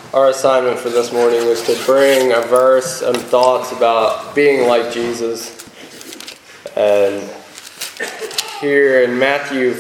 Our assignment for this morning was to bring a verse and thoughts about being like Jesus. And here in Matthew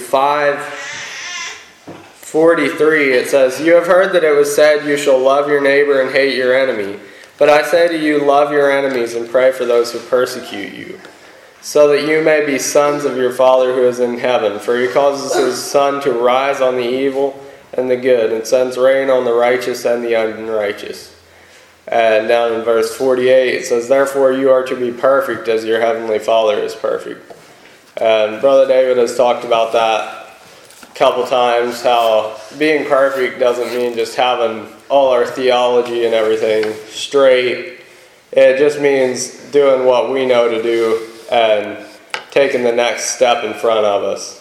5:43 it says, "You have heard that it was said, 'You shall love your neighbor and hate your enemy.' But I say to you, love your enemies and pray for those who persecute you, so that you may be sons of your Father who is in heaven. For he causes his sun to rise on the evil and the good, and sends rain on the righteous and the unrighteous." And down in verse 48 it says, "Therefore you are to be perfect as your heavenly Father is perfect." And Brother David has talked about that a couple times, how being perfect doesn't mean just having all our theology and everything straight. It just means doing what we know to do and taking the next step in front of us.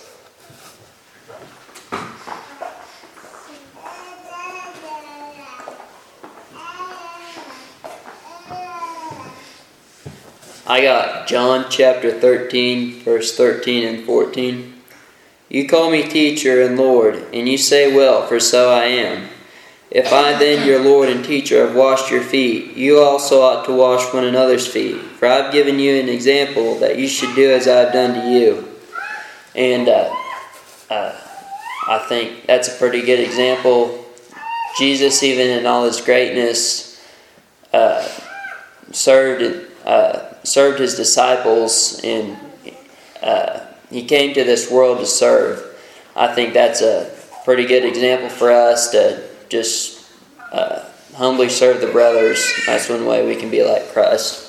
I got John chapter 13, verse 13 and 14. "You call me teacher and Lord, and you say, well, for so I am. If I then, your Lord and teacher, have washed your feet, you also ought to wash one another's feet. For I have given you an example that you should do as I have done to you." And I think that's a pretty good example. Jesus, even in all his greatness, served his disciples, and he came to this world to serve. I think that's a pretty good example for us to just humbly serve the brothers. That's one way we can be like Christ.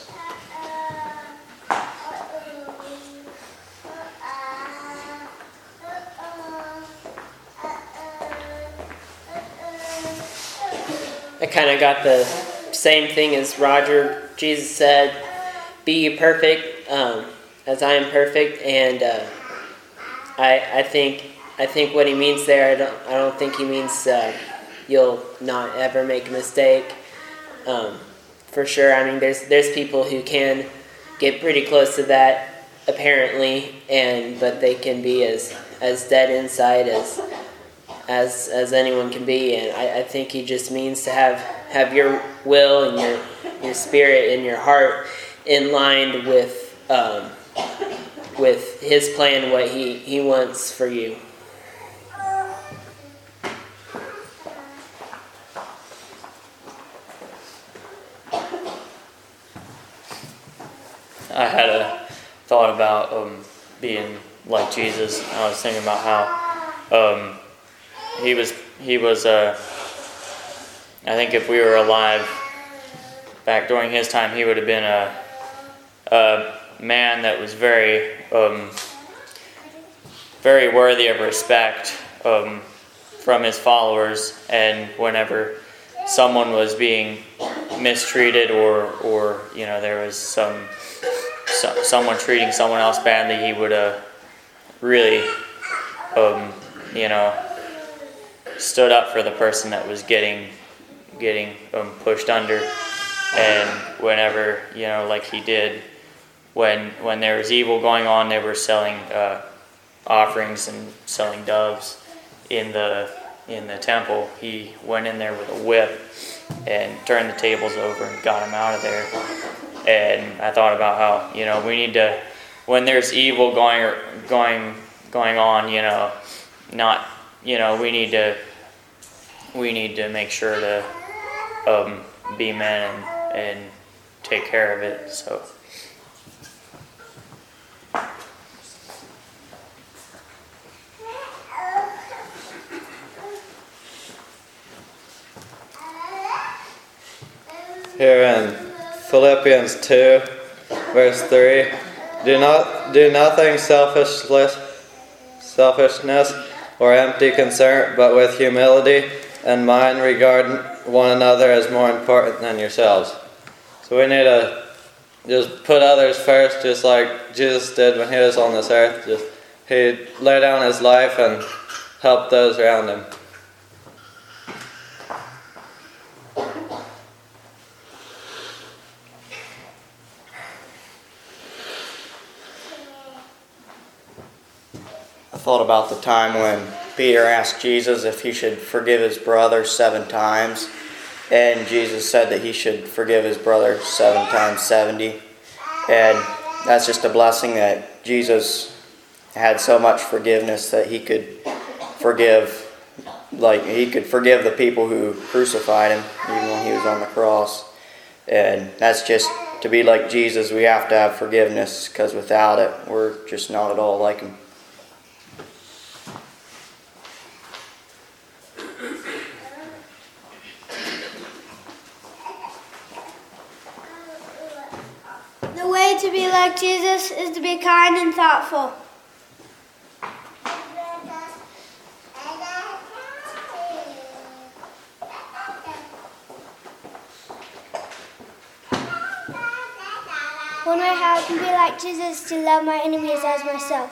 I kind of got the same thing as Roger. Jesus said, "Be ye perfect, as I am perfect," and I think what he means there. I don't think he means you'll not ever make a mistake. For sure, I mean, there's people who can get pretty close to that apparently, but they can be as dead inside as anyone can be. And I think he just means to have your will and your spirit and your heart in line with his plan, what he wants for you. I had a thought about being like Jesus. I was thinking about how he was. I think if we were alive back during his time, he would have been a man that was very worthy of respect from his followers. And whenever someone was being mistreated or there was someone treating someone else badly, he would really stood up for the person that was getting pushed under. And whenever like he did when there was evil going on, they were selling offerings and selling doves in the temple. He went in there with a whip and turned the tables over and got him out of there. And I thought about how we need to, when there's evil going on, we need to make sure to be men and take care of it. So. Here in Philippians 2, verse 3, do nothing selfishness or empty concern, but with humility and mind regard one another as more important than yourselves. So we need to just put others first, just like Jesus did when he was on this earth. He laid down his life and helped those around him. I thought about the time when Peter asked Jesus if he should forgive his brother 7 times. and Jesus said that he should forgive his brother 7 times 70. And that's just a blessing that Jesus had so much forgiveness that he could forgive, like he could forgive the people who crucified him even when he was on the cross. And that's just, to be like Jesus, we have to have forgiveness, because without it, we're just not at all like him. The way to be like Jesus is to be kind and thoughtful. One way how I can be like Jesus is to love my enemies as myself.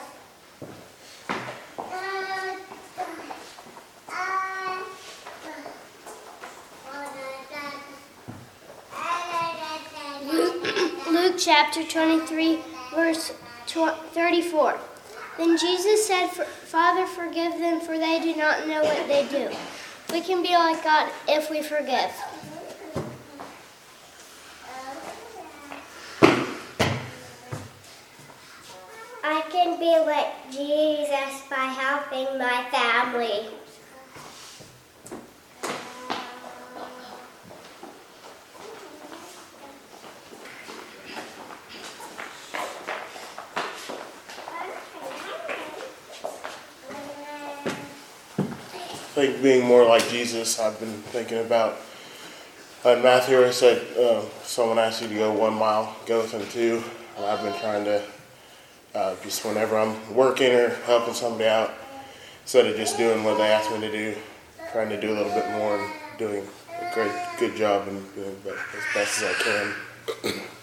Luke chapter 23, verse 34. Then Jesus said, Father, forgive them, for they do not know what they do. We can be like God if we forgive. I can be like Jesus by helping my family. I think being more like Jesus, I've been thinking about in Matthew where it said someone asks you to go 1 mile, go with them 2. And I've been trying to just whenever I'm working or helping somebody out, instead of just doing what they ask me to do, trying to do a little bit more and doing a good job and doing as best as I can.